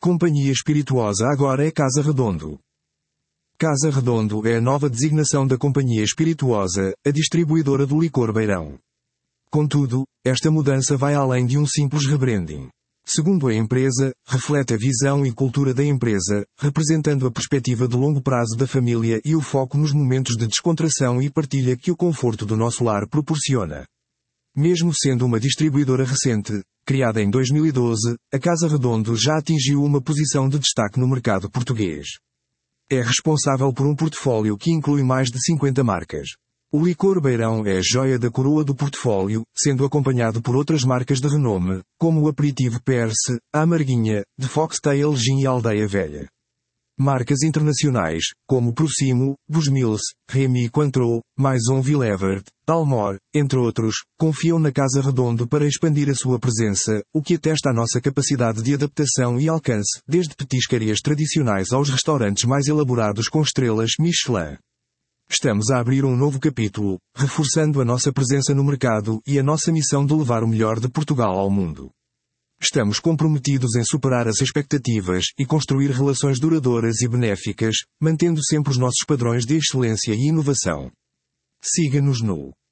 Companhia Espirituosa agora é Casa Redondo. Casa Redondo é a nova designação da Companhia Espirituosa, a distribuidora do licor Beirão. Contudo, esta mudança vai além de um simples rebranding. Segundo a empresa, reflete a visão e cultura da empresa, representando a perspectiva de longo prazo da família e o foco nos momentos de descontração e partilha que o conforto do nosso lar proporciona. Mesmo sendo uma distribuidora recente, criada em 2012, a Casa Redondo já atingiu uma posição de destaque no mercado português. É responsável por um portfólio que inclui mais de 50 marcas. O licor Beirão é a joia da coroa do portfólio, sendo acompanhado por outras marcas de renome, como o Aperitivo Perse, a Amarguinha, de Foxtail Gin e Aldeia Velha. Marcas internacionais, como Proximo, Bushmills, Rémy Cointreau, Maison Villevert, Dalmor, entre outros, confiam na Casa Redondo para expandir a sua presença, o que atesta a nossa capacidade de adaptação e alcance, desde petiscarias tradicionais aos restaurantes mais elaborados com estrelas Michelin. Estamos a abrir um novo capítulo, reforçando a nossa presença no mercado e a nossa missão de levar o melhor de Portugal ao mundo. Estamos comprometidos em superar as expectativas e construir relações duradouras e benéficas, mantendo sempre os nossos padrões de excelência e inovação. Siga-nos no